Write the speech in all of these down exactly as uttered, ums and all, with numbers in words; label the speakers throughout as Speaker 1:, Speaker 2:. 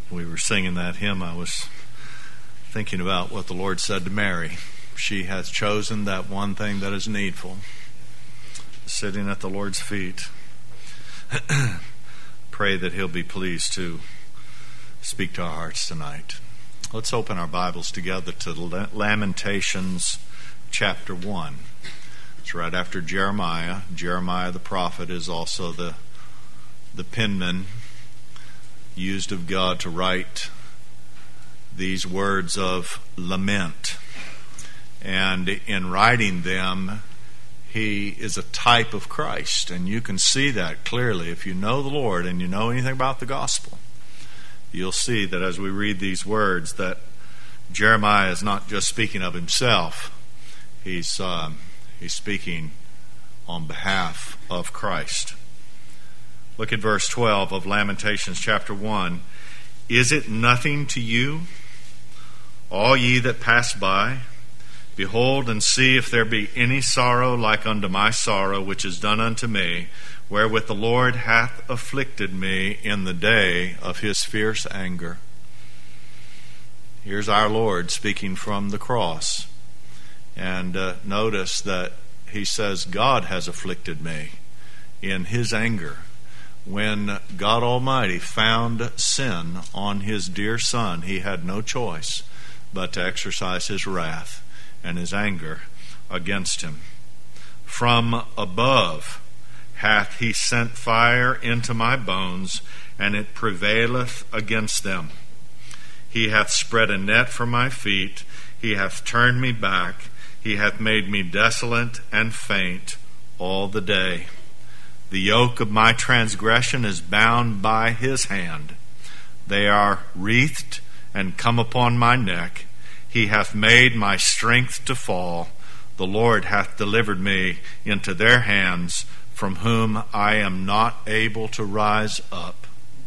Speaker 1: we were singing that hymn, I was thinking about what the Lord said to Mary. She has chosen that one thing that is needful, sitting at the Lord's feet. Pray that He'll be pleased to speak to our hearts tonight. Let's open our Bibles together to Lamentations chapter one. It's right after Jeremiah. Jeremiah the prophet is also the, the penman used of God to write these words of lament. And in writing them, he is a type of Christ. And you can see that clearly. If you know the Lord and you know anything about the gospel, you'll see that as we read these words that Jeremiah is not just speaking of himself. He's, um, he's speaking on behalf of Christ. Look at verse twelve of Lamentations chapter one. Is it nothing to you, all ye that pass by? Behold and see if there be any sorrow like unto my sorrow, which is done unto me, wherewith the Lord hath afflicted me in the day of His fierce anger. Here's our Lord speaking from the cross. And uh, notice that He says, God has afflicted me in His anger. When God Almighty found sin on His dear Son, He had no choice but to exercise His wrath and His anger against him. From above hath He sent fire into my bones, and it prevaileth against them. He hath spread a net for my feet, He hath turned me back, He hath made me desolate and faint all the day. The yoke of my transgression is bound by His hand. They are wreathed and come upon my neck. He hath made my strength to fall. The Lord hath delivered me into their hands, from whom I am not able to rise up.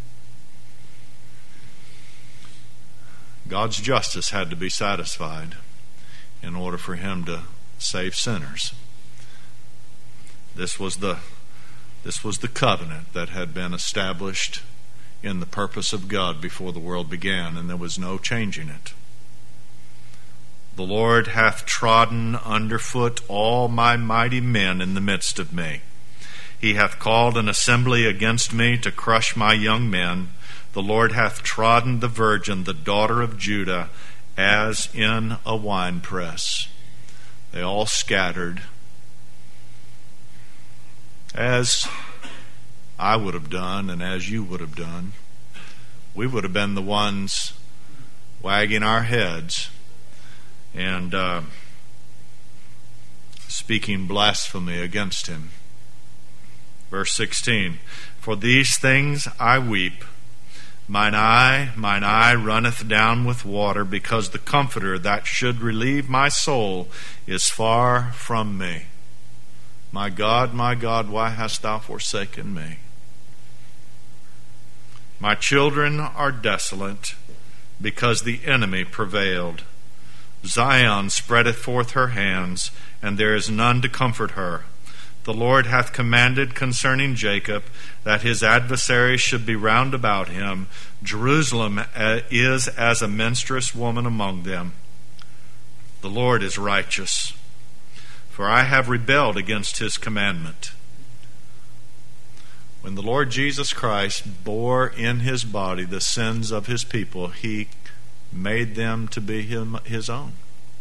Speaker 1: God's justice had to be satisfied in order for Him to save sinners. This was the This was the covenant that had been established in the purpose of God before the world began, and there was no changing it. The Lord hath trodden underfoot all my mighty men in the midst of me. He hath called an assembly against me to crush my young men. The Lord hath trodden the virgin, the daughter of Judah, as in a winepress. They all scattered, as I would have done and as you would have done. We would have been the ones wagging our heads and uh, speaking blasphemy against Him. Verse sixteen, for these things I weep. Mine eye, mine eye runneth down with water, because the Comforter that should relieve my soul is far from me. My God, my God, why hast Thou forsaken me? My children are desolate, because the enemy prevailed. Zion spreadeth forth her hands, and there is none to comfort her. The Lord hath commanded concerning Jacob that his adversaries should be round about him. Jerusalem is as a menstruous woman among them. The Lord is righteous, for I have rebelled against His commandment. When the Lord Jesus Christ bore in His body the sins of His people, He made them to be him, His own.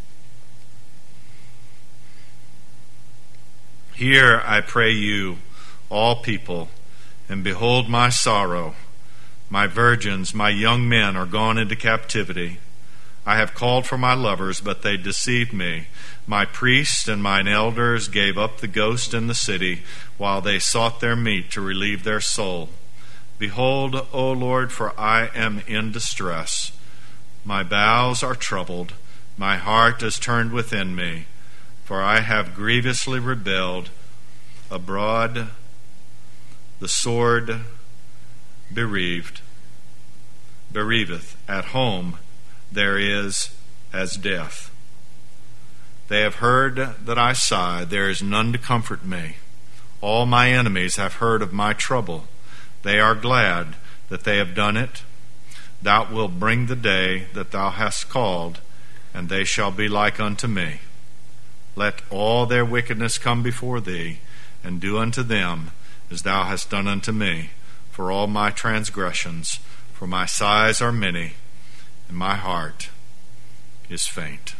Speaker 1: Hear, I pray you, all people, and behold my sorrow. My virgins, my young men are gone into captivity. I have called for my lovers, but they deceived me. My priests and mine elders gave up the ghost in the city, while they sought their meat to relieve their soul. Behold, O Lord, for I am in distress. My bowels are troubled, my heart is turned within me, for I have grievously rebelled. Abroad the sword bereaved, bereaveth. At home there is as death. They have heard that I sigh, there is none to comfort me. All my enemies have heard of my trouble. They are glad that they have done it. thou wilt bring the day that thou hast called, and they shall be like unto me. Let all their wickedness come before thee, and do unto them as thou hast done unto me, for all my transgressions, for my sighs are many, and my heart is faint.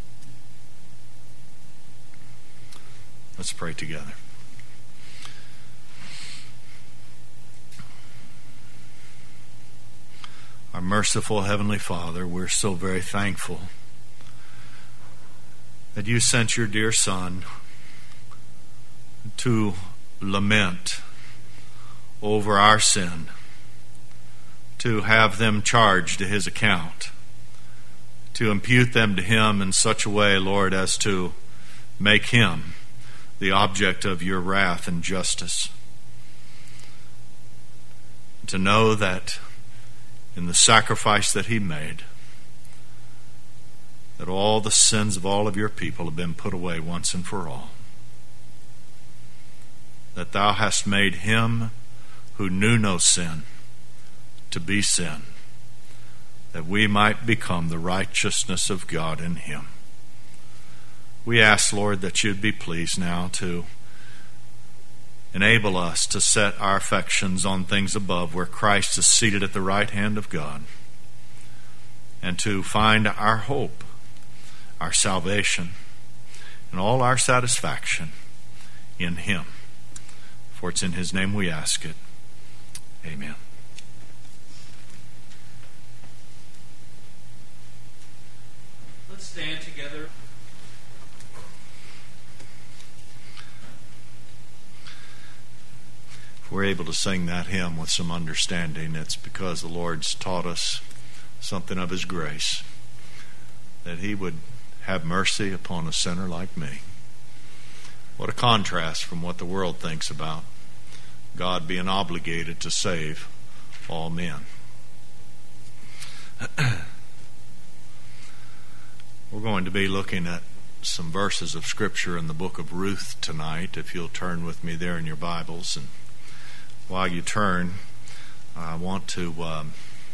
Speaker 1: Let's pray together. Our merciful Heavenly Father, we're so very thankful that you sent your dear Son to lament over our sin, to have them charged to his account, to impute them to him in such a way, Lord, as to make him the object of your wrath and justice. To know that in the sacrifice that he made, that all the sins of all of your people have been put away once and for all. That thou hast made him who knew no sin to be sin, that we might become the righteousness of God in him. We ask, Lord, that you'd be pleased now to enable us to set our affections on things above, where Christ is seated at the right hand of God, and to find our hope, our salvation, and all our satisfaction in him. For it's in his name we ask it. Amen.
Speaker 2: Let's stand together.
Speaker 1: If we're able to sing that hymn with some understanding, it's because the Lord's taught us something of his grace, that he would have mercy upon a sinner like me. What a contrast from what the world thinks about God being obligated to save all men. We're going to be looking at some verses of Scripture in the book of Ruth tonight, if you'll turn with me there in your Bibles. And while you turn, I want to um,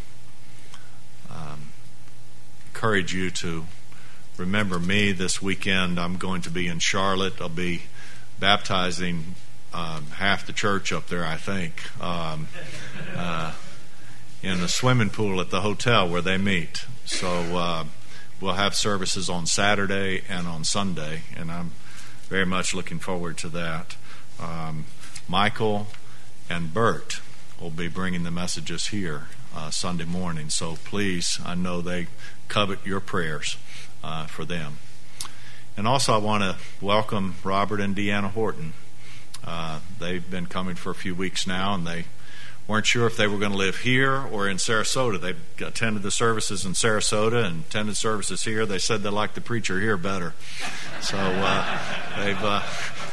Speaker 1: um, encourage you to remember me this weekend. I'm going to be in Charlotte. I'll be baptizing um, half the church up there, I think, um, uh, in the swimming pool at the hotel where they meet. So uh, we'll have services on Saturday and on Sunday, and I'm very much looking forward to that. Um, Michael and Bert will be bringing the messages here uh, Sunday morning, so please, I know they covet your prayers uh, for them. And also I want to welcome Robert and Deanna Horton. Uh, they've been coming for a few weeks now, and they weren't sure if they were going to live here or in Sarasota. They attended the services in Sarasota and attended services here. They said they liked the preacher here better. So uh, they've... Uh,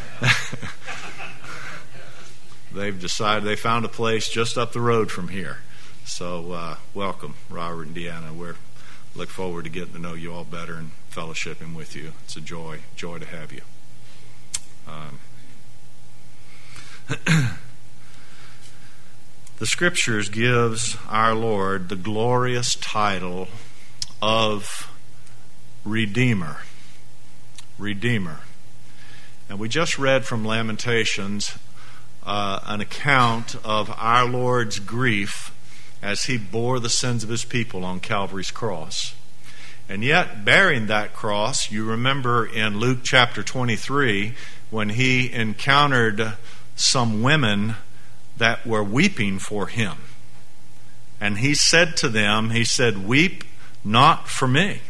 Speaker 1: They've decided they found a place just up the road from here. So uh, welcome, Robert and Deanna. We look forward to getting to know you all better and fellowshipping with you. It's a joy, joy to have you. Um, the Scriptures gives our Lord the glorious title of Redeemer. Redeemer. And we just read from Lamentations Uh, an account of our Lord's grief as he bore the sins of his people on Calvary's cross. And yet, bearing that cross, you remember in Luke chapter twenty-three, when he encountered some women that were weeping for him. And he said to them, he said, "Weep not for me.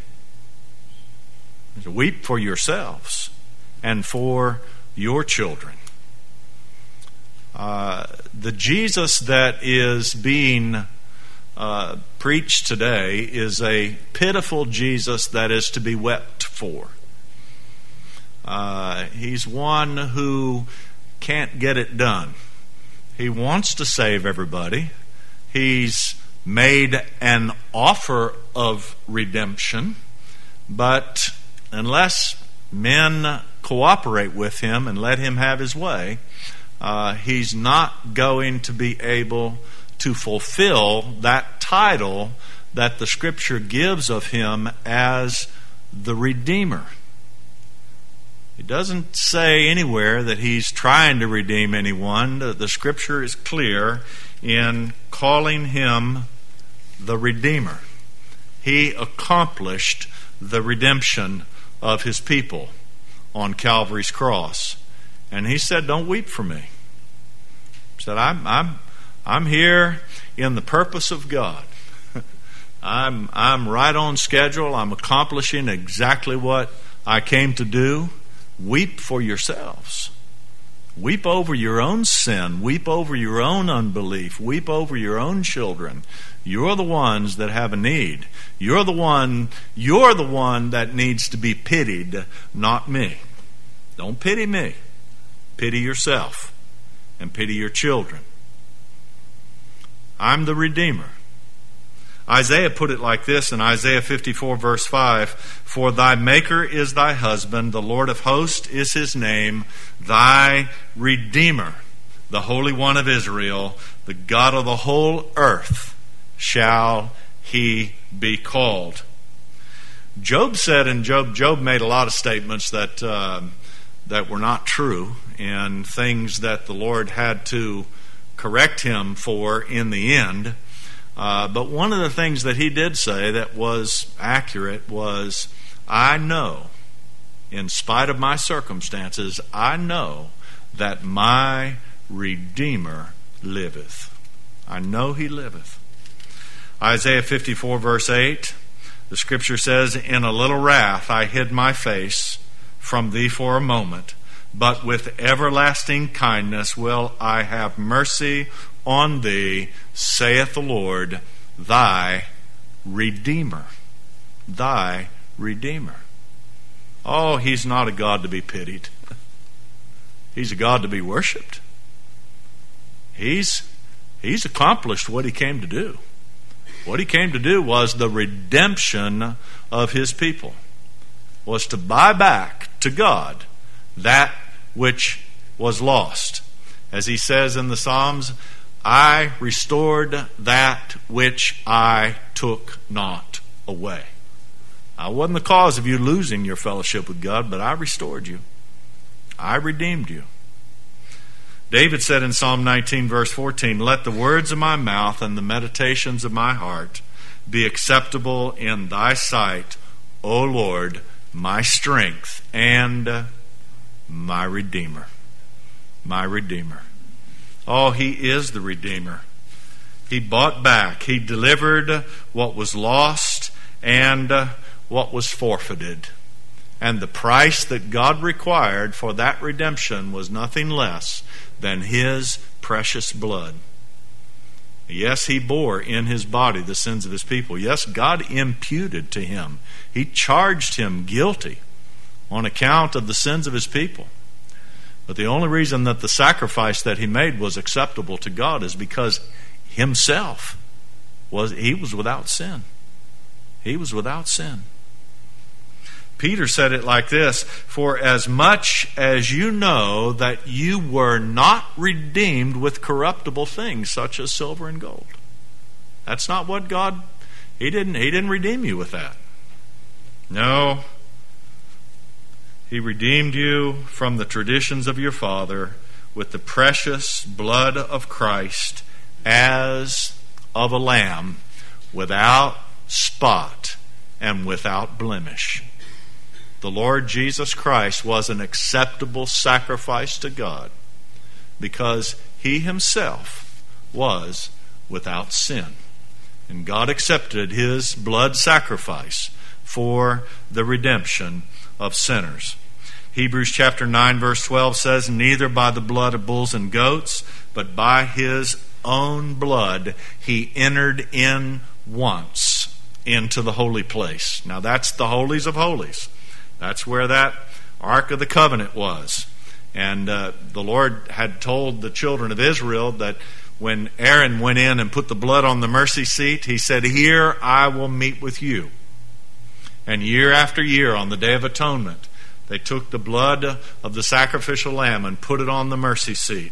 Speaker 1: Weep for yourselves and for your children." Uh, the Jesus that is being uh, preached today is a pitiful Jesus that is to be wept for. Uh, he's one who can't get it done. He wants to save everybody. He's made an offer of redemption, but unless men cooperate with him and let him have his way, Uh, he's not going to be able to fulfill that title that the Scripture gives of him as the Redeemer. It doesn't say anywhere that he's trying to redeem anyone. The Scripture is clear in calling him the Redeemer. He accomplished the redemption of his people on Calvary's cross. And he said, don't weep for me. He said, I'm, I'm, I'm here in the purpose of God. I'm, I'm right on schedule. I'm accomplishing exactly what I came to do. Weep for yourselves. Weep over your own sin. Weep over your own unbelief. Weep over your own children. You're the ones that have a need. You're the one, you're the one that needs to be pitied, not me. Don't pity me. Pity yourself and pity your children. I'm the Redeemer. Isaiah put it like this in Isaiah fifty-four verse five, for thy Maker is thy husband, the Lord of hosts is his name, thy Redeemer, the Holy One of Israel, the God of the whole earth shall he be called. Job said in Job, Job made a lot of statements that uh, that were not true, and things that the Lord had to correct him for in the end. Uh, but one of the things that he did say that was accurate was, I know, in spite of my circumstances, I know that my Redeemer liveth. I know he liveth. Isaiah fifty-four verse eight, the Scripture says, in a little wrath I hid my face from thee for a moment, but with everlasting kindness will I have mercy on thee, saith the Lord, thy Redeemer. Thy Redeemer. Oh, he's not a God to be pitied. He's a God to be worshipped. He's, he's accomplished what he came to do. What he came to do was the redemption of his people. Was to buy back to God that which was lost. As he says in the Psalms, I restored that which I took not away. I wasn't the cause of you losing your fellowship with God, but I restored you. I redeemed you. David said in Psalm nineteen verse fourteen, let the words of my mouth and the meditations of my heart be acceptable in thy sight, O Lord, my strength and my Redeemer. My Redeemer. Oh, he is the Redeemer. He bought back. He delivered what was lost and what was forfeited. And the price that God required for that redemption was nothing less than his precious blood. Yes, he bore in his body the sins of his people. Yes, God imputed to him. He charged him guilty on account of the sins of his people. But the only reason that the sacrifice that he made was acceptable to God is because himself was, he was without sin. He was without sin. Peter said it like this, for as much as you know that you were not redeemed with corruptible things such as silver and gold. That's not what God, he didn't, he didn't redeem you with that. No. He redeemed you from the traditions of your father with the precious blood of Christ as of a lamb without spot and without blemish. The Lord Jesus Christ was an acceptable sacrifice to God because he himself was without sin. And God accepted his blood sacrifice for the redemption of sinners. Hebrews chapter nine verse twelve says, neither by the blood of bulls and goats, but by his own blood he entered in once into the holy place. Now that's the holies of holies. That's where that Ark of the Covenant was. And uh, the Lord had told the children of Israel that when Aaron went in and put the blood on the mercy seat, he said, here I will meet with you. And year after year on the Day of Atonement, they took the blood of the sacrificial lamb and put it on the mercy seat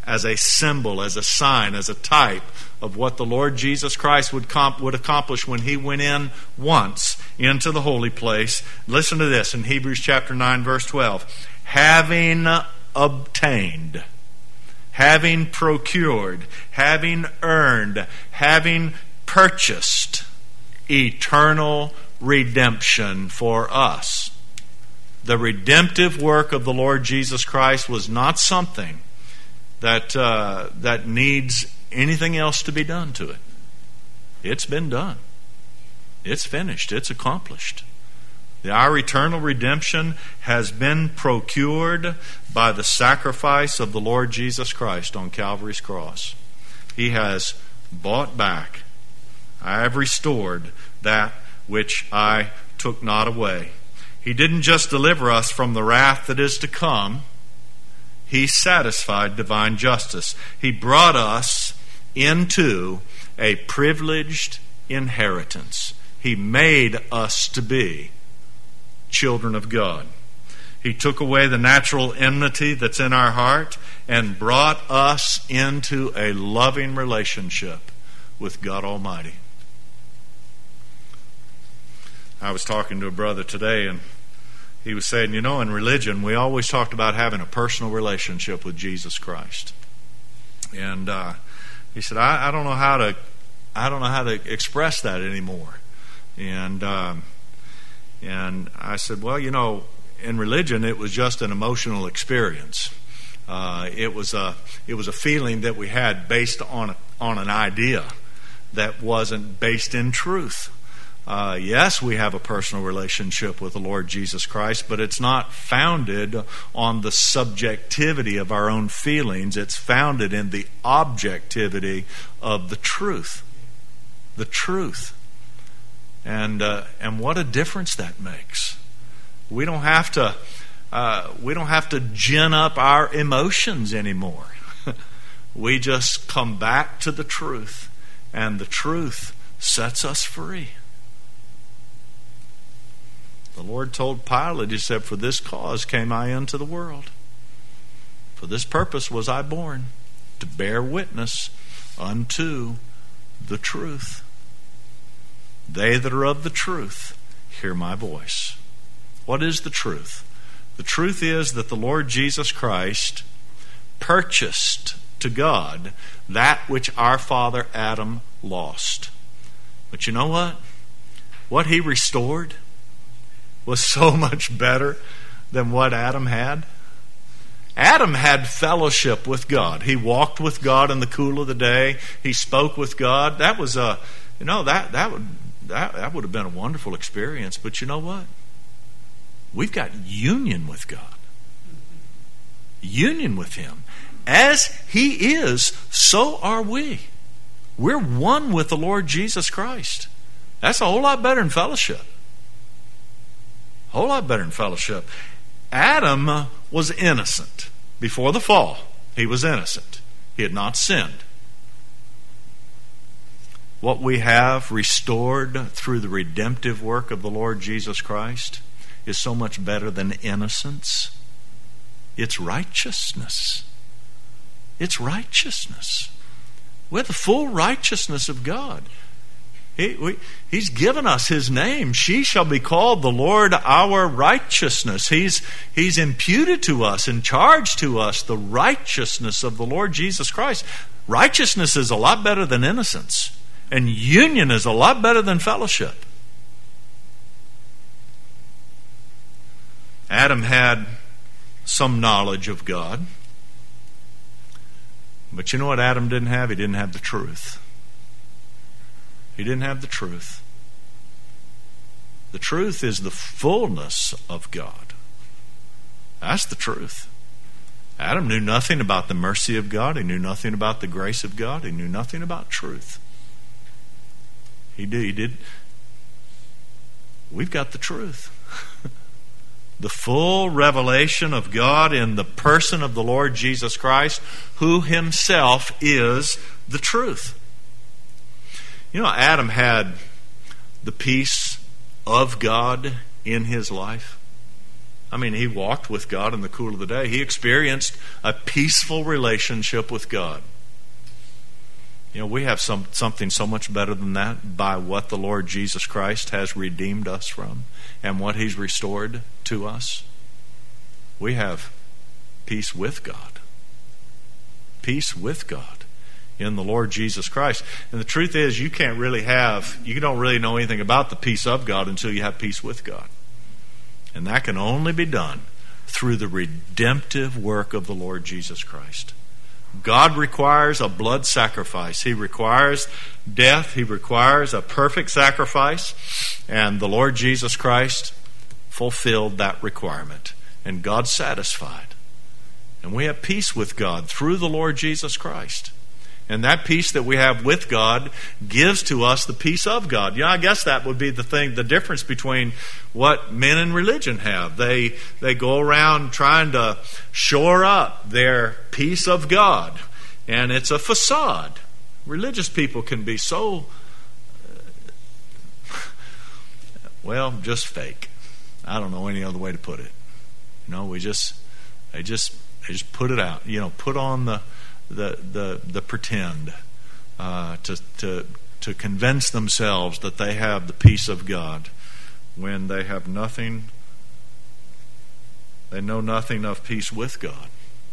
Speaker 1: as a symbol, as a sign, as a type of what the Lord Jesus Christ would comp- would accomplish when He went in once into the holy place. Listen to this in Hebrews chapter nine, verse twelve. Having obtained, having procured, having earned, having purchased eternal redemption for us. The redemptive work of the Lord Jesus Christ was not something that uh, that needs anything else to be done to it. It's been done. It's finished. It's accomplished. The, our eternal redemption has been procured by the sacrifice of the Lord Jesus Christ on Calvary's cross. He has bought back. I have restored that which I took not away. He didn't just deliver us from the wrath that is to come. He satisfied divine justice. He brought us into a privileged inheritance. He made us to be children of God. He took away the natural enmity that's in our heart and brought us into a loving relationship with God Almighty. I was talking to a brother today, and he was saying, you know, in religion, we always talked about having a personal relationship with Jesus Christ. And uh, he said, I, I don't know how to, I don't know how to express that anymore. And um, and I said, well, you know, in religion, it was just an emotional experience. Uh, it was a, it was a feeling that we had based on a, on an idea that wasn't based in truth. Uh, yes, we have a personal relationship with the Lord Jesus Christ, but it's not founded on the subjectivity of our own feelings. It's founded in the objectivity of the truth. The truth. And uh, and what a difference that makes. We don't have to uh, we don't have to gin up our emotions anymore. We just come back to the truth, and the truth sets us free. The Lord told Pilate, He said, for this cause came I into the world. For this purpose was I born, to bear witness unto the truth. They that are of the truth hear my voice. What is the truth? The truth is that the Lord Jesus Christ purchased to God that which our father Adam lost. But you know what? What He restored was so much better than what Adam had. Adam had fellowship with God. He walked with God in the cool of the day. He spoke with God. That was a, you know, that that would that, that would have been a wonderful experience. But you know what? We've got union with God. Union with Him. As He is, so are we. We're one with the Lord Jesus Christ. That's a whole lot better than fellowship. A whole lot better than fellowship. Adam was innocent. Before the fall, he was innocent. He had not sinned. What we have restored through the redemptive work of the Lord Jesus Christ is so much better than innocence. It's righteousness. It's righteousness. We have the full righteousness of God. He, we, he's given us His name. She shall be called the Lord our righteousness. He's, he's imputed to us and charged to us the righteousness of the Lord Jesus Christ. Righteousness is a lot better than innocence. And union is a lot better than fellowship. Adam had some knowledge of God. But you know what Adam didn't have? He didn't have the truth. He didn't have the truth. The truth is the fullness of God. That's the truth. Adam knew nothing about the mercy of God. He knew nothing about the grace of God. He knew nothing about truth. He did. He did. We've got the truth. The full revelation of God in the person of the Lord Jesus Christ, who Himself is the truth. You know, Adam had the peace of God in his life. I mean, he walked with God in the cool of the day. He experienced a peaceful relationship with God. You know, we have some something so much better than that by what the Lord Jesus Christ has redeemed us from and what He's restored to us. We have peace with God. Peace with God in the Lord Jesus Christ. And the truth is, you can't really have, you don't really know anything about the peace of God until you have peace with God. And that can only be done through the redemptive work of the Lord Jesus Christ. God requires a blood sacrifice. He requires death. He requires a perfect sacrifice. And the Lord Jesus Christ fulfilled that requirement. And God's satisfied. And we have peace with God through the Lord Jesus Christ. And that peace that we have with God gives to us the peace of God. Yeah, I guess that would be the thing, the difference between what men in religion have. They they go around trying to shore up their peace of God. And it's a facade. Religious people can be so, uh, well, just fake. I don't know any other way to put it. You know, we just, they just, they just put it out. You know, put on the the the, the pretend uh, to to to convince themselves that they have the peace of God when they have nothing. They know nothing of peace with God.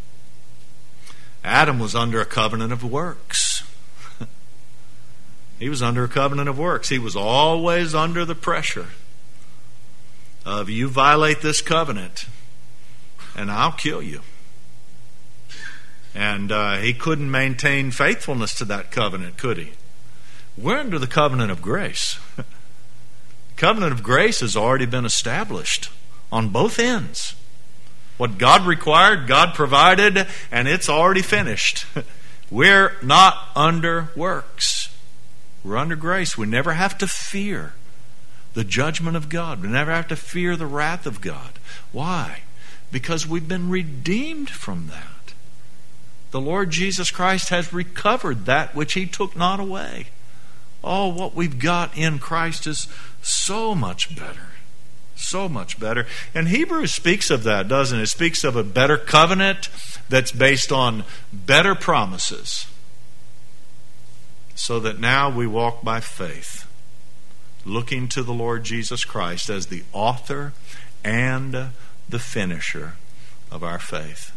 Speaker 1: Adam was under a covenant of works. He was under a covenant of works. He was always under the pressure of, you violate this covenant and I'll kill you. And uh, he couldn't maintain faithfulness to that covenant, could he? We're under the covenant of grace. The covenant of grace has already been established on both ends. What God required, God provided, and it's already finished. We're not under works. We're under grace. We never have to fear the judgment of God. We never have to fear the wrath of God. Why? Because we've been redeemed from that. The Lord Jesus Christ has recovered that which He took not away. Oh, what we've got in Christ is so much better. So much better. And Hebrews speaks of that, doesn't it? It speaks of a better covenant that's based on better promises. So that now we walk by faith, looking to the Lord Jesus Christ as the author and the finisher of our faith.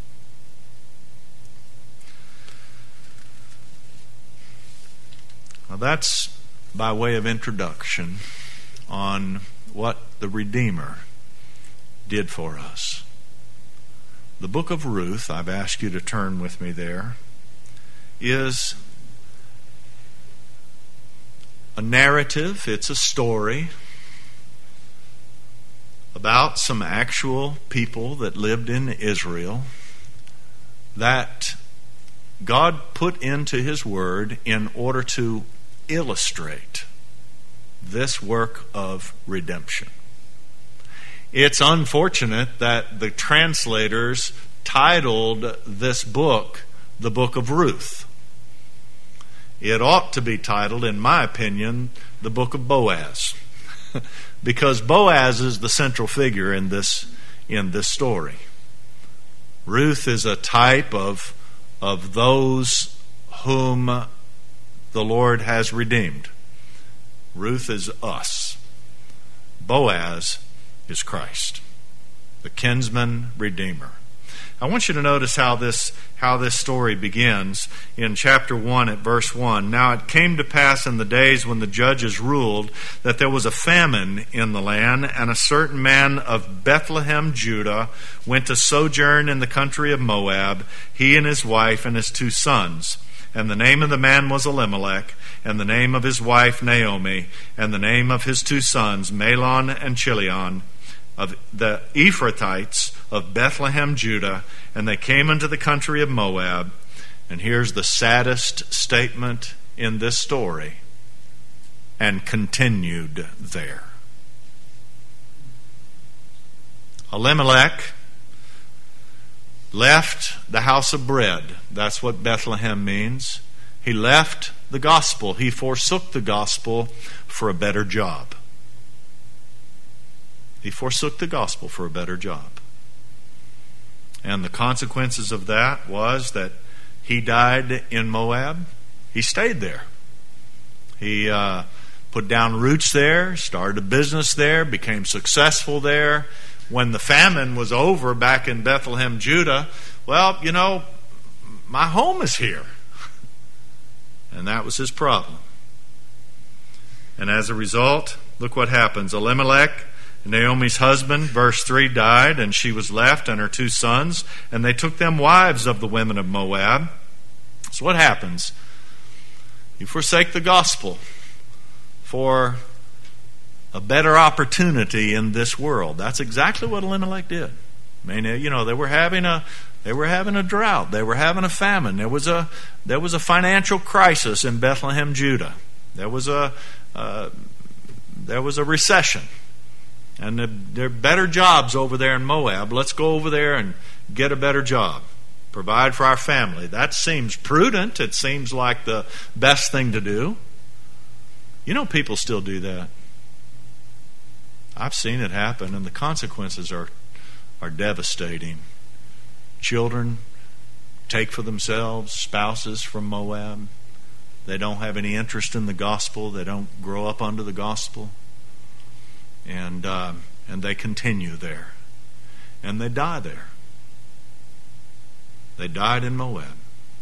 Speaker 1: Now that's by way of introduction on what the Redeemer did for us. The book of Ruth, I've asked you to turn with me there, is a narrative, it's a story about some actual people that lived in Israel that God put into His Word in order to illustrate this work of redemption. It's unfortunate that the translators titled this book the Book of Ruth. It ought to be titled, in my opinion, the Book of Boaz, because Boaz is the central figure in this in this story. Ruth is a type of of those whom the Lord has redeemed. Ruth is us. Boaz is Christ, the kinsman redeemer. I want you to notice how this how this story begins in chapter one at verse one. Now it came to pass in the days when the judges ruled that there was a famine in the land, and a certain man of Bethlehem, Judah, went to sojourn in the country of Moab, he and his wife and his two sons. And the name of the man was Elimelech, and the name of his wife Naomi, and the name of his two sons Mahlon and Chilion, of the Ephrathites of Bethlehem, Judah. And they came into the country of Moab. And here's the saddest statement in this story: and continued there. Elimelech left the house of bread. That's what Bethlehem means. He left the gospel. He forsook the gospel for a better job. He forsook the gospel for a better job. And the consequences of that was that he died in Moab. He stayed there. He uh, put down roots there, started a business there, became successful there. When the famine was over back in Bethlehem, Judah, well, you know, my home is here. And that was his problem. And as a result, look what happens. Elimelech, Naomi's husband, verse three, died, and she was left and her two sons, and they took them wives of the women of Moab. So what happens? You forsake the gospel for a better opportunity in this world. That's exactly what Elimelech did. I mean, you know, they were having a they were having a drought. They were having a famine. There was a there was a financial crisis in Bethlehem, Judah. There was a uh, there was a recession. And there are better jobs over there in Moab. Let's go over there and get a better job. Provide for our family. That seems prudent. It seems like the best thing to do. You know, people still do that. I've seen it happen, and the consequences are, are devastating. Children take for themselves spouses from Moab. They don't have any interest in the gospel. They don't grow up under the gospel. And uh, and they continue there. And they die there. They died in Moab.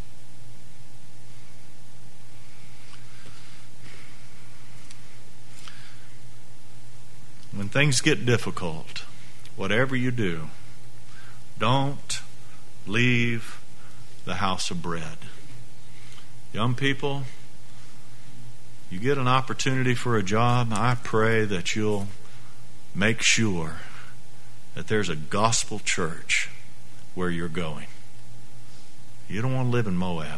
Speaker 1: When things get difficult, whatever you do, don't leave the house of bread. Young people, you get an opportunity for a job, I pray that you'll make sure that there's a gospel church where you're going. You don't want to live in Moab.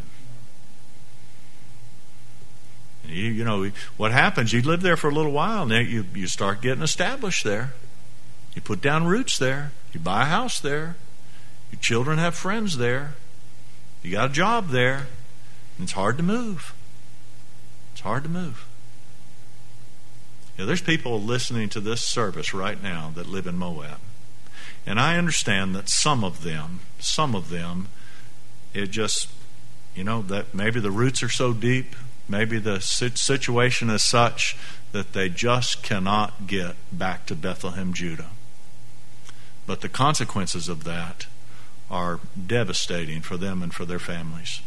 Speaker 1: You, you know, what happens, you live there for a little while, and then you, you start getting established there. You put down roots there. You buy a house there. Your children have friends there. You got a job there. And it's hard to move. It's hard to move. You know, there's people listening to this service right now that live in Moab. And I understand that some of them, some of them, it just, you know, that maybe the roots are so deep, maybe the situation is such that they just cannot get back to Bethlehem, Judah. But the consequences of that are devastating for them and for their families.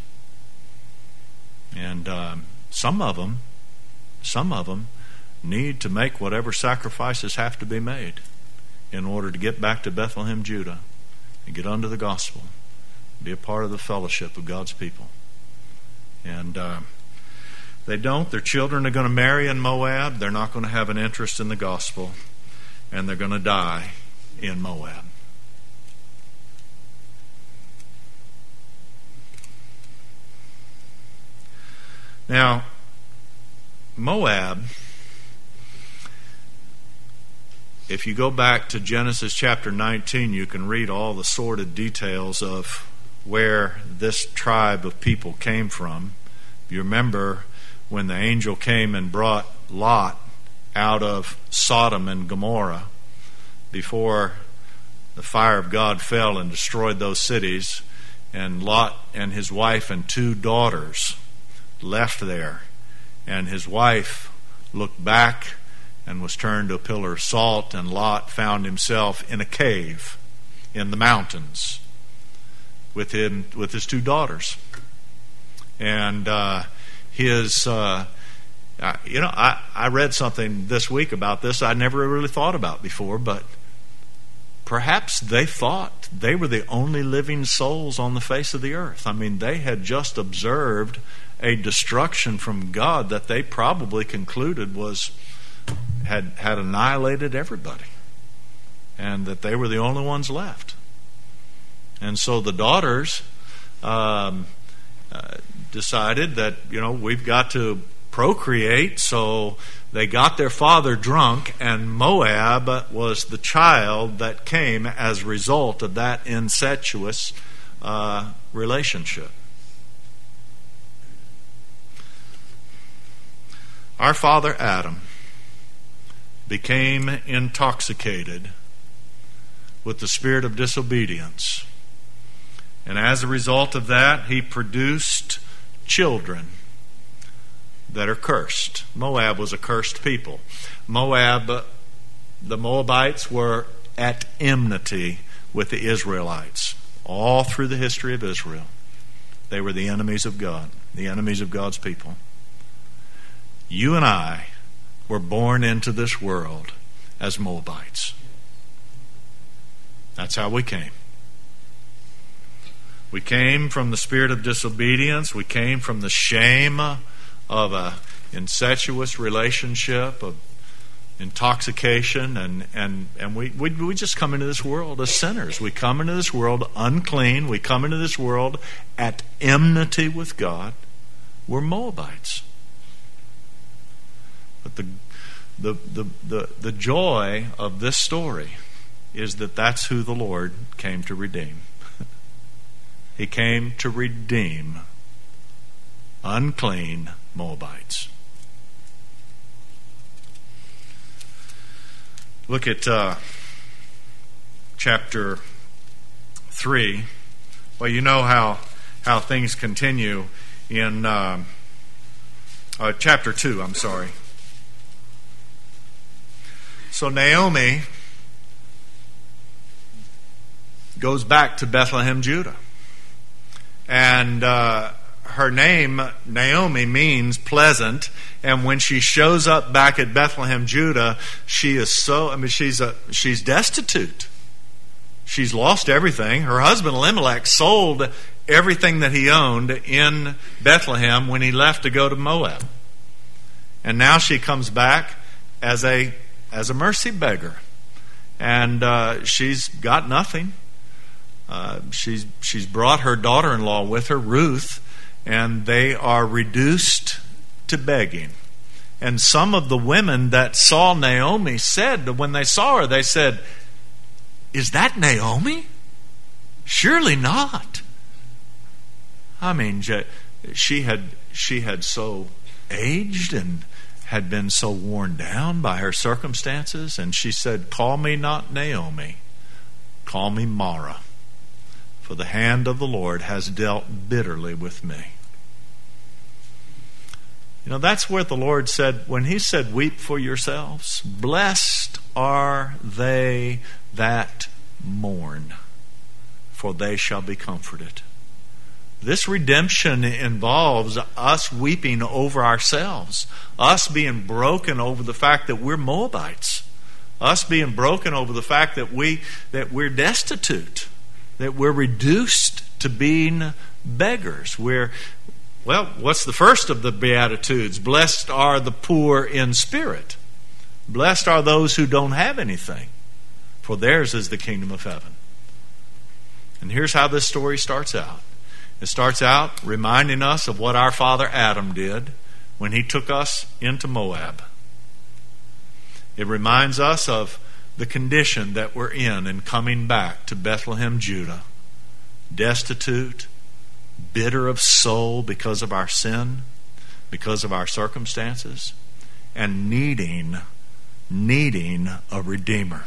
Speaker 1: And um, some of them, some of them need to make whatever sacrifices have to be made in order to get back to Bethlehem, Judah, and get under the gospel, be a part of the fellowship of God's people. And uh, they don't. Their children are going to marry in Moab. They're not going to have an interest in the gospel, and they're going to die in Moab. Now, Moab, if you go back to Genesis chapter nineteen, you can read all the sordid details of where this tribe of people came from. You remember when the angel came and brought Lot out of Sodom and Gomorrah before the fire of God fell and destroyed those cities, and Lot and his wife and two daughters left there, and his wife looked back and was turned to a pillar of salt, and Lot found himself in a cave in the mountains with him with his two daughters. And uh, his uh, you know I, I read something this week about this I never really thought about before, but perhaps they thought they were the only living souls on the face of the earth. I mean, they had just observed a destruction from God that they probably concluded was had had annihilated everybody, and that they were the only ones left. And so the daughters um, uh, decided that, you know, we've got to procreate. So they got their father drunk, and Moab was the child that came as a result of that incestuous uh, relationship. Our father Adam became intoxicated with the spirit of disobedience. And as a result of that, he produced children that are cursed. Moab was a cursed people. Moab, the Moabites were at enmity with the Israelites all through the history of Israel. They were the enemies of God, the enemies of God's people. You and I were born into this world as Moabites. That's how we came. We came from the spirit of disobedience. We came from the shame of an incestuous relationship, of intoxication, and, and, and we, we, we just come into this world as sinners. We come into this world unclean. We come into this world at enmity with God. We're Moabites. But the, the, the, the, the joy of this story is that that's who the Lord came to redeem. He came to redeem unclean Moabites. Look at uh, chapter three. Well, you know how how things continue in uh, uh, chapter two. I'm sorry. So Naomi goes back to Bethlehem, Judah. And uh, her name, Naomi, means pleasant. And when she shows up back at Bethlehem, Judah, she is so, I mean, she's a, she's destitute. She's lost everything. Her husband, Elimelech, sold everything that he owned in Bethlehem when he left to go to Moab. And now she comes back as a, as a mercy beggar. And uh, she's got nothing. Uh, she's she's brought her daughter-in-law with her, Ruth, and they are reduced to begging. And some of the women that saw Naomi said, when they saw her, they said, "Is that Naomi? Surely not." I mean, she had she had so aged and had been so worn down by her circumstances, and she said, "Call me not Naomi, call me Mara. For the hand of the Lord has dealt bitterly with me." You know, that's where the Lord said, when He said, "Weep for yourselves, blessed are they that mourn, for they shall be comforted." This redemption involves us weeping over ourselves, us being broken over the fact that we're Moabites, us being broken over the fact that we that we're destitute, that we're reduced to being beggars. We're, well, what's the first of the Beatitudes? Blessed are the poor in spirit. Blessed are those who don't have anything, for theirs is the kingdom of heaven. And here's how this story starts out. It starts out reminding us of what our father Adam did when he took us into Moab. It reminds us of the condition that we're in in coming back to Bethlehem, Judah, destitute, bitter of soul because of our sin, because of our circumstances, and needing, needing a Redeemer.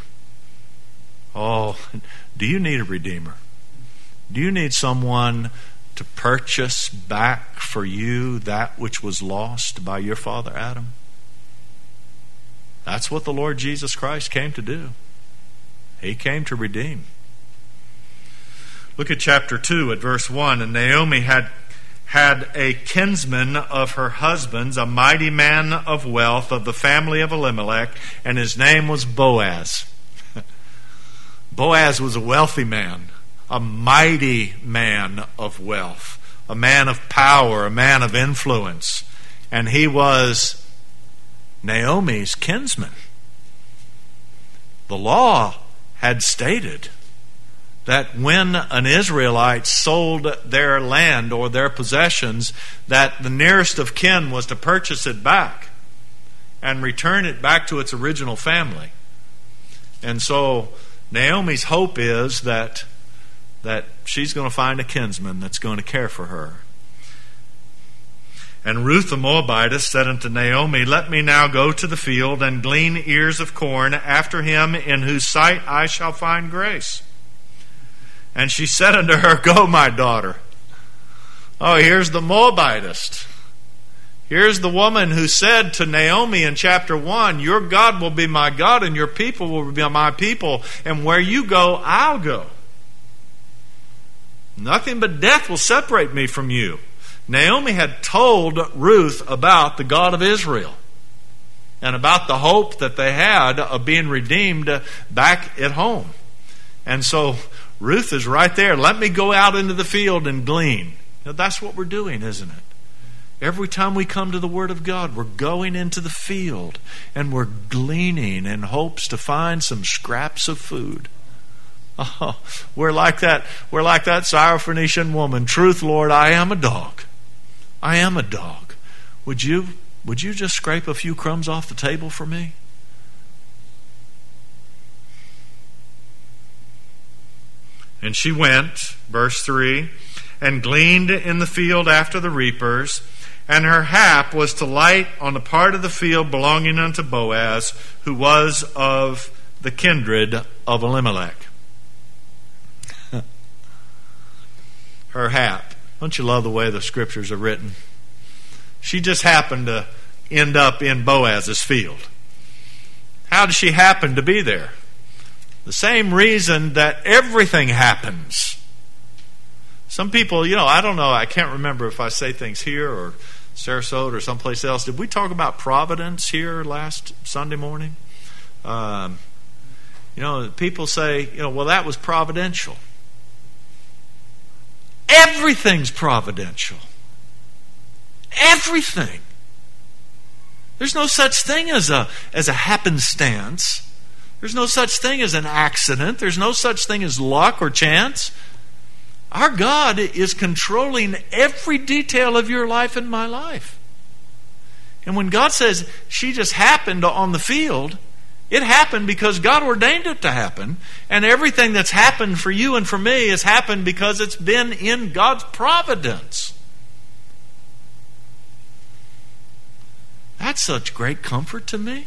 Speaker 1: Oh, do you need a Redeemer? Do you need someone to purchase back for you that which was lost by your father Adam? That's what the Lord Jesus Christ came to do. He came to redeem. Look at chapter two at verse one. And Naomi had had a kinsman of her husband's, a mighty man of wealth of the family of Elimelech, and his name was Boaz. Boaz was a wealthy man, a mighty man of wealth, a man of power, a man of influence. And he was Naomi's kinsman. The law had stated that when an Israelite sold their land or their possessions, that the nearest of kin was to purchase it back and return it back to its original family. And so Naomi's hope is that that she's going to find a kinsman that's going to care for her. And Ruth the Moabitess said unto Naomi, Let me now go to the field and glean ears of corn after him in whose sight I shall find grace. And she said unto her, Go, my daughter. Oh, here's the Moabitess. Here's the woman who said to Naomi in chapter one, Your God will be my God and your people will be my people, and where you go, I'll go. Nothing but death will separate me from you. Naomi had told Ruth about the God of Israel and about the hope that they had of being redeemed back at home. And so Ruth is right there. Let me go out into the field and glean. Now, that's what we're doing, isn't it? Every time we come to the Word of God, we're going into the field and we're gleaning in hopes to find some scraps of food. Oh, we're like that. We're like that Syrophoenician woman. Truth, Lord, I am a dog. I am a dog. Would you, would you just scrape a few crumbs off the table for me? And she went, verse three, and gleaned in the field after the reapers, and her hap was to light on the part of the field belonging unto Boaz, who was of the kindred of Elimelech. Her hap. Don't you love the way the scriptures are written? She just happened to end up in Boaz's field. How did she happen to be there? The same reason that everything happens. Some people, you know, I don't know, I can't remember if I say things here or Sarasota or someplace else. Did we talk about providence here last Sunday morning? Um, you know, people say, you know, well, that was providential. Everything's providential. Everything. There's no such thing as a as a happenstance. There's no such thing as an accident. There's no such thing as luck or chance. Our God is controlling every detail of your life and my life. And when God says she just happened on the field, it happened because God ordained it to happen. And everything that's happened for you and for me has happened because it's been in God's providence. That's such great comfort to me.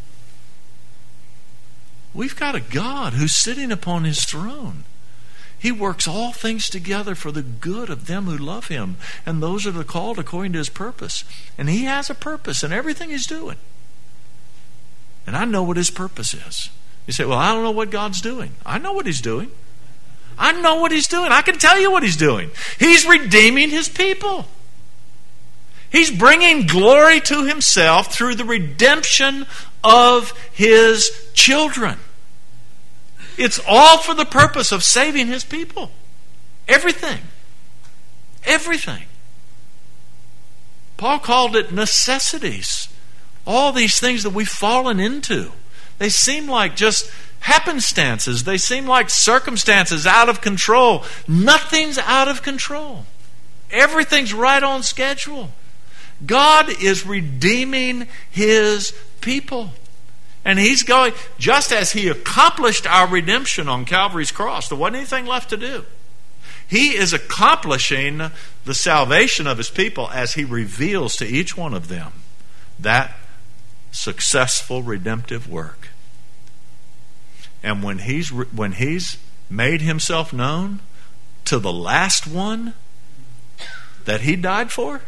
Speaker 1: We've got a God who's sitting upon His throne. He works all things together for the good of them who love Him, and those that are called according to His purpose. And He has a purpose in everything He's doing. And I know what His purpose is. You say, well, I don't know what God's doing. I know what He's doing. I know what He's doing. I can tell you what He's doing. He's redeeming His people. He's bringing glory to Himself through the redemption of His children. It's all for the purpose of saving His people. Everything. Everything. Paul called it necessities. All these things that we've fallen into. They seem like just happenstances. They seem like circumstances out of control. Nothing's out of control. Everything's right on schedule. God is redeeming His people. And He's going, just as He accomplished our redemption on Calvary's cross, there wasn't anything left to do. He is accomplishing the salvation of His people as He reveals to each one of them that successful redemptive work. And when He's when He's made Himself known to the last one that He died for,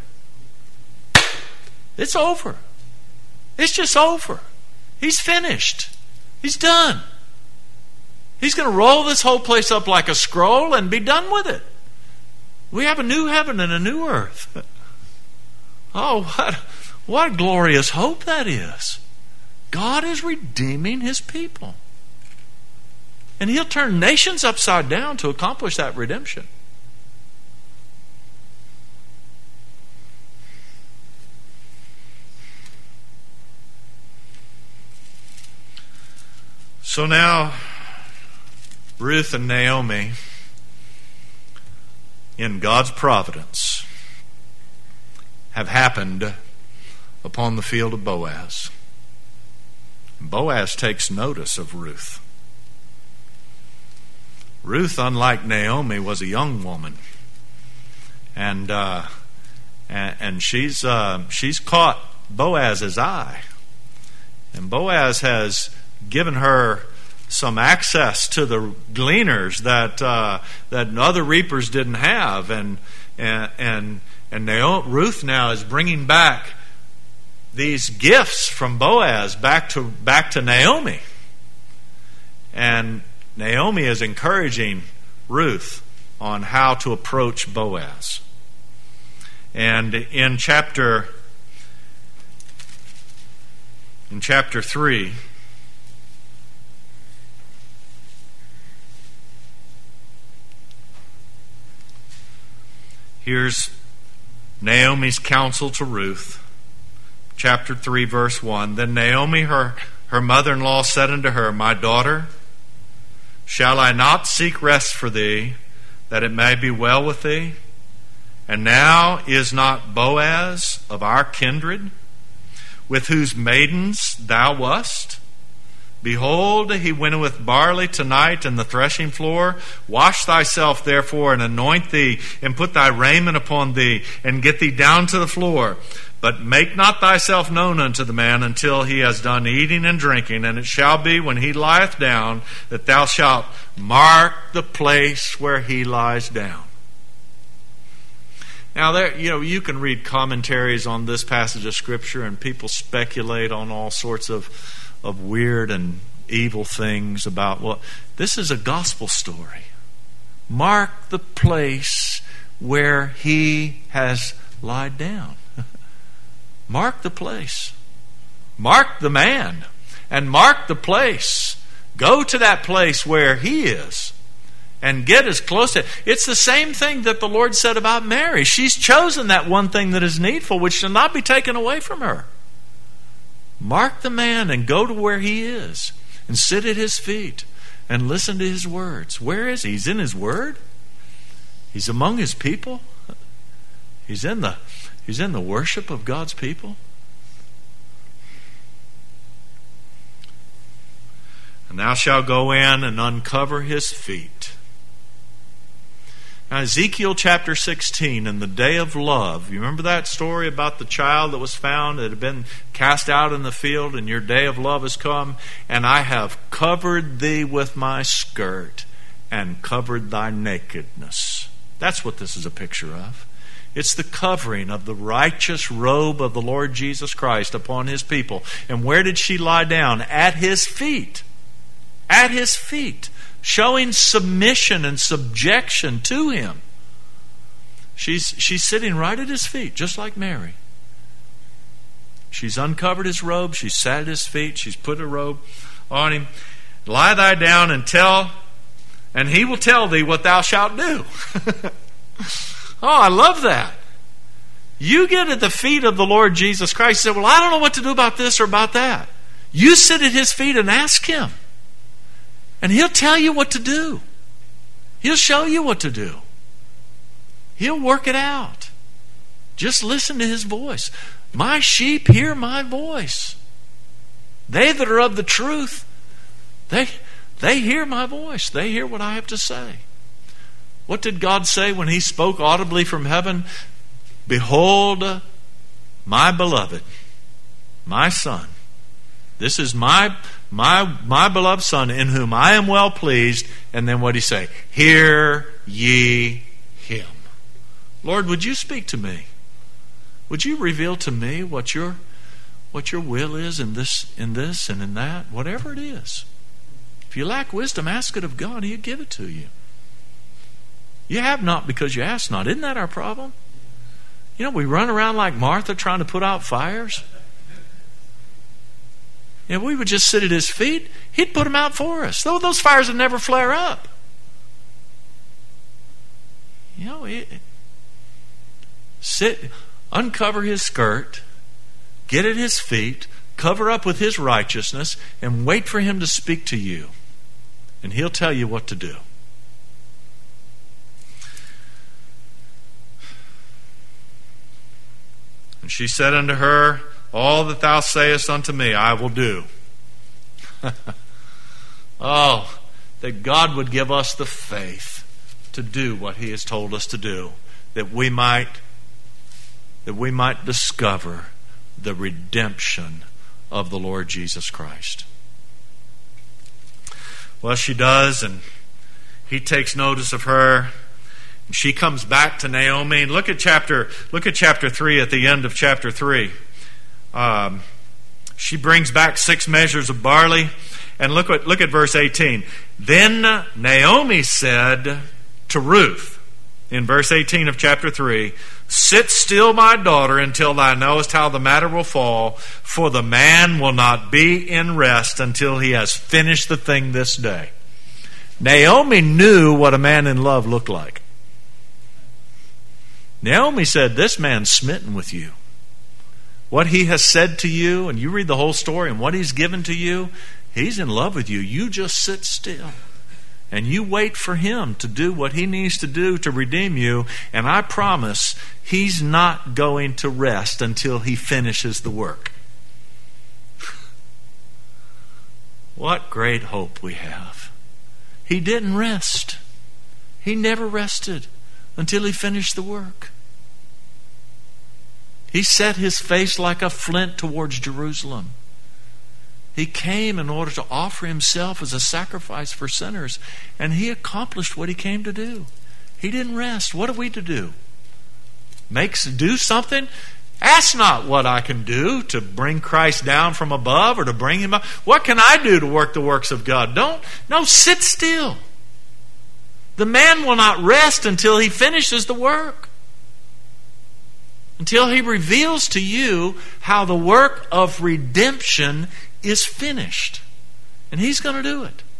Speaker 1: it's over. It's just over. He's finished. He's done. He's going to roll this whole place up like a scroll and be done with it. We have a new heaven and a new earth. Oh, what, what a glorious hope that is. God is redeeming His people. And He'll turn nations upside down to accomplish that redemption. So now, Ruth and Naomi, in God's providence, have happened upon the field of Boaz. Boaz takes notice of Ruth. Ruth, unlike Naomi, was a young woman. And uh, and, and she's uh, she's caught Boaz's eye, and Boaz has given her some access to the gleaners that uh, that other reapers didn't have, and and and, and Naomi, Ruth now is bringing back these gifts from Boaz back to back to Naomi, and Naomi is encouraging Ruth on how to approach Boaz. And in chapter in chapter three, here's Naomi's counsel to Ruth. Chapter three, verse one. Then Naomi, her, her mother-in-law, said unto her, My daughter, shall I not seek rest for thee, that it may be well with thee? And now is not Boaz of our kindred, with whose maidens thou wast? Behold, he winnoweth barley tonight in the threshing floor. Wash thyself therefore, and anoint thee, and put thy raiment upon thee, and get thee down to the floor. But make not thyself known unto the man until he has done eating and drinking. And it shall be, when he lieth down, that thou shalt mark the place where he lies down. Now, there, you know, you can read commentaries on this passage of Scripture, and people speculate on all sorts of of weird and evil things about what. Well, this is a gospel story. Mark the place where he has lied down. Mark the place. Mark the man. And mark the place. Go to that place where he is. And get as close to it. It's the same thing that the Lord said about Mary. She's chosen that one thing that is needful, which shall not be taken away from her. Mark the man and go to where he is. And sit at his feet. And listen to his words. Where is he? He's in his word. He's among his people. He's in the, he's in the worship of God's people. And thou shalt go in and uncover his feet. Now, Ezekiel chapter sixteen, in the day of love, you remember that story about the child that was found that had been cast out in the field, and your day of love has come, and I have covered thee with my skirt and covered thy nakedness. That's what this is a picture of. It's the covering of the righteous robe of the Lord Jesus Christ upon his people. And where did she lie down? At his feet. At his feet. Showing submission and subjection to him. She's, she's sitting right at his feet, just like Mary. She's uncovered his robe. She's sat at his feet. She's put a robe on him. Lie thy down and tell, and he will tell thee what thou shalt do. Oh, I love that. You get at the feet of the Lord Jesus Christ and say, well, I don't know what to do about this or about that. You sit at his feet and ask him. And he'll tell you what to do. He'll show you what to do. He'll work it out. Just listen to his voice. My sheep hear my voice. They that are of the truth, they, they hear my voice. They hear what I have to say. What did God say when he spoke audibly from heaven? Behold, my beloved, my son. This is my my my beloved son, in whom I am well pleased. And then what did he say? Hear ye him. Lord, would you speak to me? Would you reveal to me what your what your will is in this in this and in that, whatever it is? If you lack wisdom, ask it of God. He'll give it to you. You have not because you ask not. Isn't that our problem? You know, we run around like Martha trying to put out fires. If we would just sit at his feet, he'd put them out for us. Though those fires would never flare up. You know, it, sit, uncover his skirt, get at his feet, cover up with his righteousness, and wait for him to speak to you. And he'll tell you what to do. And she said unto her, all that thou sayest unto me, I will do. Oh, that God would give us the faith to do what he has told us to do, that we might that we might discover the redemption of the Lord Jesus Christ. Well, she does, and he takes notice of her. And she comes back to Naomi. And look at chapter, look at chapter three, at the end of chapter three. Um, she brings back six measures of barley. And look at, look at verse eighteen. Then Naomi said to Ruth, in verse eighteen of chapter three, "Sit still, my daughter, until thou knowest how the matter will fall, for the man will not be in rest until he has finished the thing this day." Naomi knew what a man in love looked like. Naomi said, "This man's smitten with you. What he has said to you," and you read the whole story, and what he's given to you, he's in love with you. You just sit still. And you wait for him to do what he needs to do to redeem you. And I promise he's not going to rest until he finishes the work. What great hope we have. He didn't rest. He never rested until he finished the work. He set his face like a flint towards Jerusalem. He came in order to offer himself as a sacrifice for sinners, and he accomplished what he came to do. He didn't rest. What are we to do? Makes do something? Ask not what I can do to bring Christ down from above or to bring him up. What can I do to work the works of God? Don't, no, sit still. The man will not rest until he finishes the work. Until he reveals to you how the work of redemption is finished. And he's going to do it.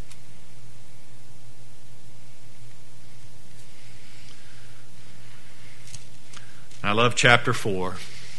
Speaker 1: I love chapter four.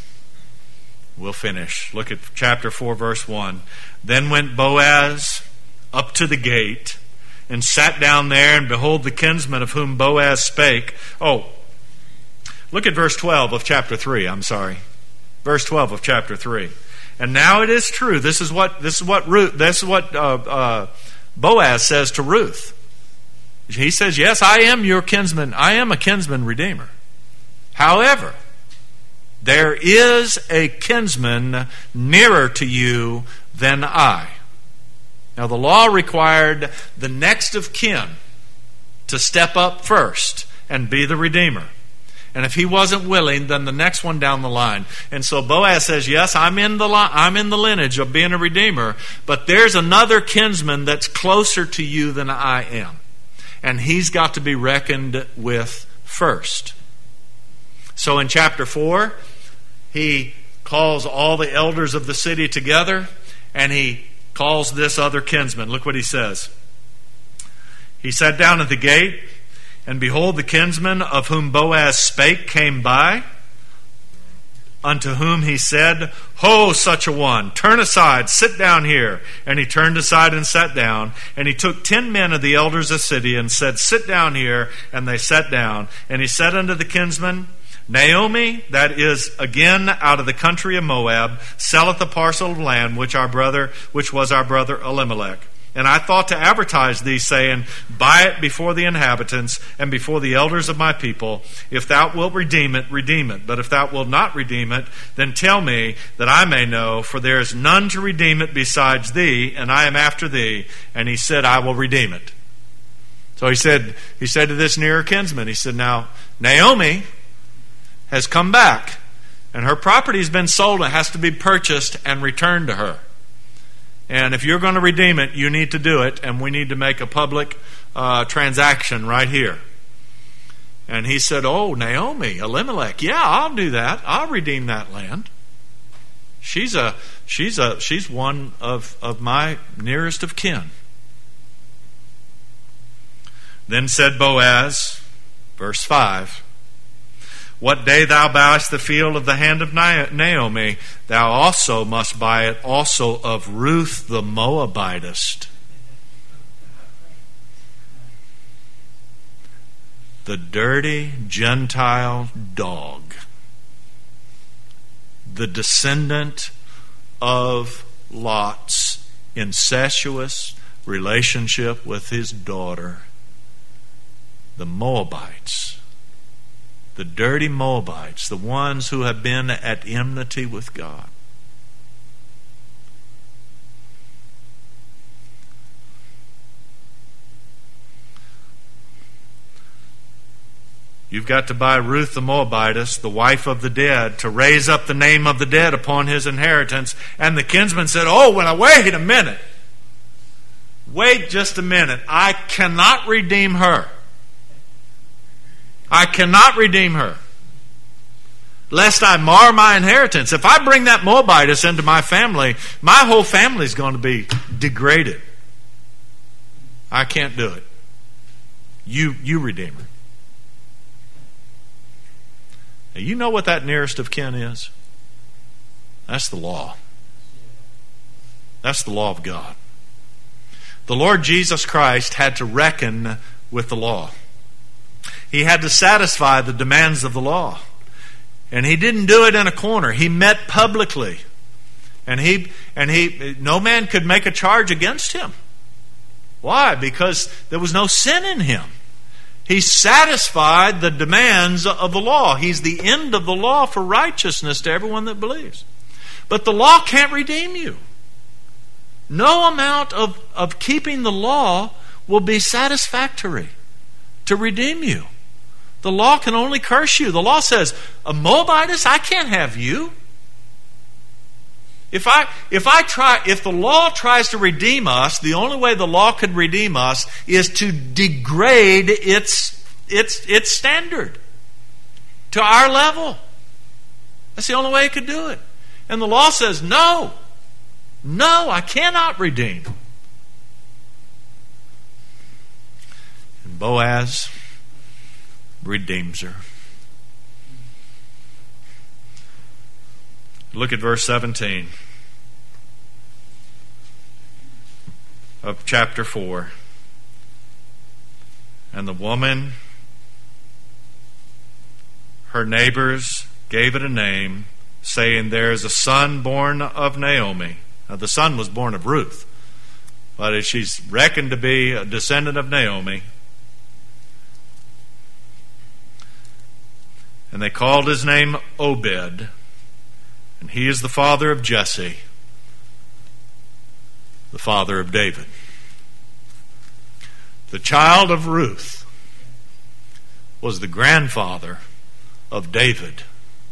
Speaker 1: We'll finish. Look at chapter four, verse one. Then went Boaz up to the gate and sat down there, and behold, the kinsman of whom Boaz spake. Oh, look at verse twelve of chapter three. I'm sorry. Verse twelve of chapter three. And now it is true. This is what this is what Ruth. This is what uh, uh, Boaz says to Ruth. He says, "Yes, I am your kinsman. I am a kinsman redeemer. However, there is a kinsman nearer to you than I." Now, the law required the next of kin to step up first and be the redeemer. And if he wasn't willing, then the next one down the line. And so Boaz says, "Yes, I'm in the li- I'm in the lineage of being a redeemer, but there's another kinsman that's closer to you than I am, and he's got to be reckoned with first." So in chapter four, he calls all the elders of the city together, and he calls this other kinsman. Look what he says. He sat down at the gate, and behold, the kinsman of whom Boaz spake came by, unto whom he said, "Ho, such a one, turn aside, sit down here." And he turned aside and sat down. And he took ten men of the elders of the city and said, "Sit down here." And they sat down. And he said unto the kinsman, "Naomi, that is again out of the country of Moab, selleth a parcel of land which our brother, which was our brother Elimelech. And I thought to advertise thee, saying, Buy it before the inhabitants and before the elders of my people. If thou wilt redeem it, redeem it. But if thou wilt not redeem it, then tell me, that I may know, for there is none to redeem it besides thee, and I am after thee." And he said, "I will redeem it." So he said, he said to this nearer kinsman, he said, "Now, Naomi has come back, and her property has been sold, and it has to be purchased and returned to her. And if you're going to redeem it, you need to do it, and we need to make a public uh, transaction right here." And he said, "Oh, Naomi, Elimelech, yeah, I'll do that. I'll redeem that land. She's a she's a she's one of, of my nearest of kin." Then said Boaz, verse five, "What day thou buyest the field of the hand of Naomi, thou also must buy it also of Ruth the Moabitess, the dirty Gentile dog, the descendant of Lot's incestuous relationship with his daughter, the Moabites." The dirty Moabites, the ones who have been at enmity with God. You've got to buy Ruth the Moabitess, the wife of the dead, to raise up the name of the dead upon his inheritance. And the kinsman said, oh, well, wait a minute. Wait just a minute. I cannot redeem her. I cannot redeem her, lest I mar my inheritance. If I bring that Moabitess into my family, my whole family is going to be degraded. I can't do it. You, you redeem her. Now, you know what that nearest of kin is? That's the law. That's the law of God. The Lord Jesus Christ had to reckon with the law. He had to satisfy the demands of the law. And he didn't do it in a corner. He met publicly. And he and he no man could make a charge against him. Why? Because there was no sin in him. He satisfied the demands of the law. He's the end of the law for righteousness to everyone that believes. But the law can't redeem you. No amount of, of keeping the law will be satisfactory to redeem you. The law can only curse you. The law says, a Moabitess, I can't have you. If I if I try if the law tries to redeem us, the only way the law could redeem us is to degrade its its its standard to our level. That's the only way it could do it. And the law says, no, no, I cannot redeem. And Boaz redeems her. Look at verse seventeen of chapter four. And the woman, her neighbors, gave it a name, saying, there is a son born of Naomi. Now, the son was born of Ruth, but she's reckoned to be a descendant of Naomi. And they called his name Obed. And he is the father of Jesse, the father of David. The child of Ruth was the grandfather of David.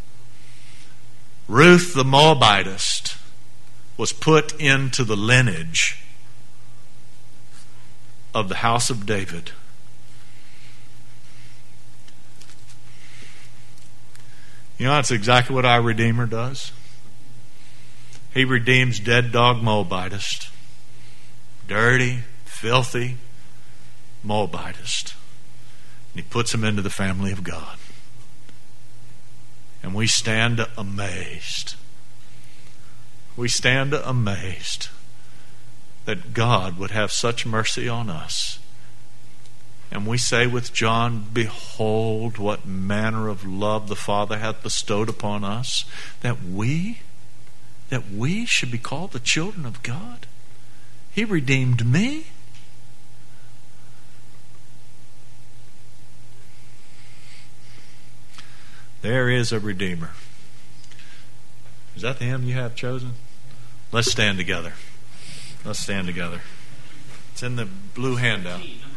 Speaker 1: Ruth the Moabitess was put into the lineage of the house of David. You know, that's exactly what our Redeemer does. He redeems dead dog Moabitess, dirty, filthy Moabitess. And he puts them into the family of God. And we stand amazed. We stand amazed that God would have such mercy on us. And we say with John, behold what manner of love the Father hath bestowed upon us, that we that we should be called the children of God. He redeemed me. There is a Redeemer. Is that the hymn you have chosen? Let's stand together. Let's stand together. It's in the blue handout.